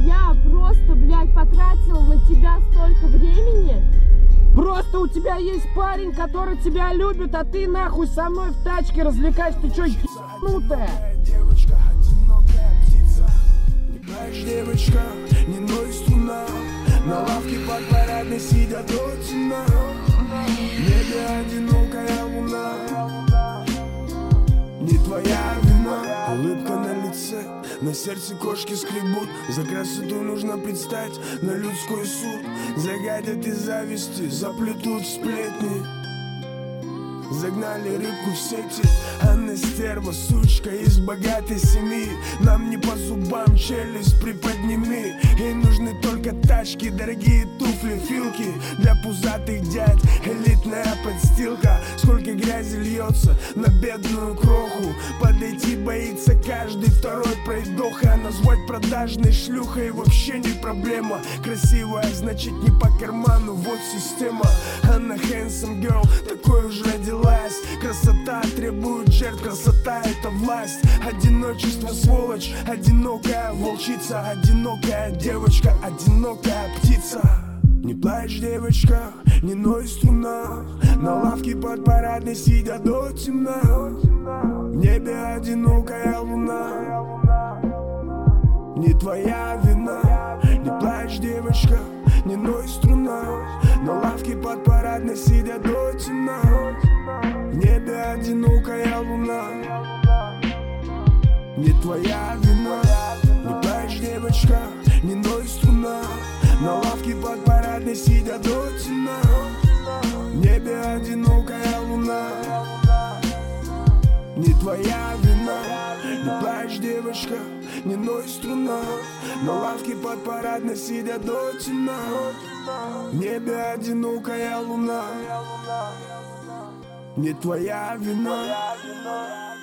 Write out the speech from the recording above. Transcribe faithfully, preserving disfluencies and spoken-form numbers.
я просто, блядь, потратила на тебя столько времени. Просто у тебя есть парень, который тебя любит, а ты нахуй со мной в тачке развлекаешься. Ты чё, ебанутая? Девочка, одинокая птица. Не плачь, девочка, не ной струна. На лавке под парадной сидя до темна. В небе одинокая луна. Не твоя вина. Улыбка на лице, на сердце кошки скребут. За красоту нужно предстать на людской суд. Загадят из зависти, заплетут сплетни. Загнали рыбку в сети. Анна стерва, сучка из богатой семьи. Нам не по зубам, челюсть приподними. Ей нужны только тачки, дорогие туфли, филки. Для пузатых дядь элитная подстилка. Сколько грязи льется на бедную кроху. Подойти боится каждый второй пройдоха. Назвать продажной шлюхой вообще не проблема. Красивая, значит не по карману, вот система. Анна handsome girl, такой уж родилась. Красота требует жертв, красота это власть. Одиночество сволочь, одинокая волчица. Одинокая девочка, одинокая птица. Не плачь, девочка, не ной струна. На лавке под парадной сидя до темна. В небе одинокая луна. Не твоя вина. Не плачь, девочка, не ной струна. На лавке под парадной сидя до темна. В небе одинокая луна. Не твоя вина. Не плачь, девочка, не ной струна. На лавке под парадной сидя до темна. В небе одинокая луна. Не твоя вина. Не плачь, девочка, не ной струна. На лавке под парадной сидя до темна. В небе одинокая луна. Не твоя вина.